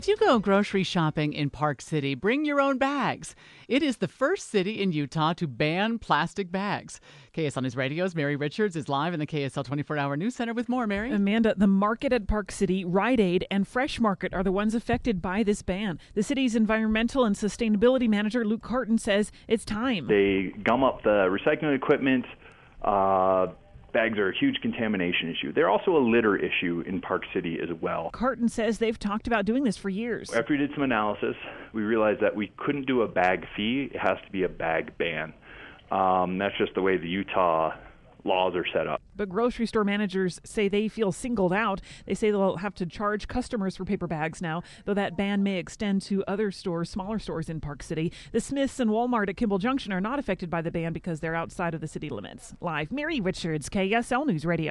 If you go grocery shopping in Park City, bring your own bags. It is the first city in Utah to ban plastic bags. KSL News Radio's Mary Richards is live in the KSL 24-hour News Center with more, Mary. Amanda, the market at Park City, Rite Aid, and Fresh Market are the ones affected by this ban. The city's environmental and sustainability manager, Luke Carton, says it's time. They gum up the recycling equipment. Bags are a huge contamination issue. They're also a litter issue in Park City as well. Carton says they've talked about doing this for years. After we did some analysis, we realized that we couldn't do a bag fee. It has to be a bag ban. That's just the way the Utah laws are set up. But grocery store managers say they feel singled out. They say they'll have to charge customers for paper bags now, though that ban may extend to other stores, smaller stores in Park City. The Smiths and Walmart at Kimball Junction are not affected by the ban because they're outside of the city limits. Live, Mary Richards, KSL News Radio.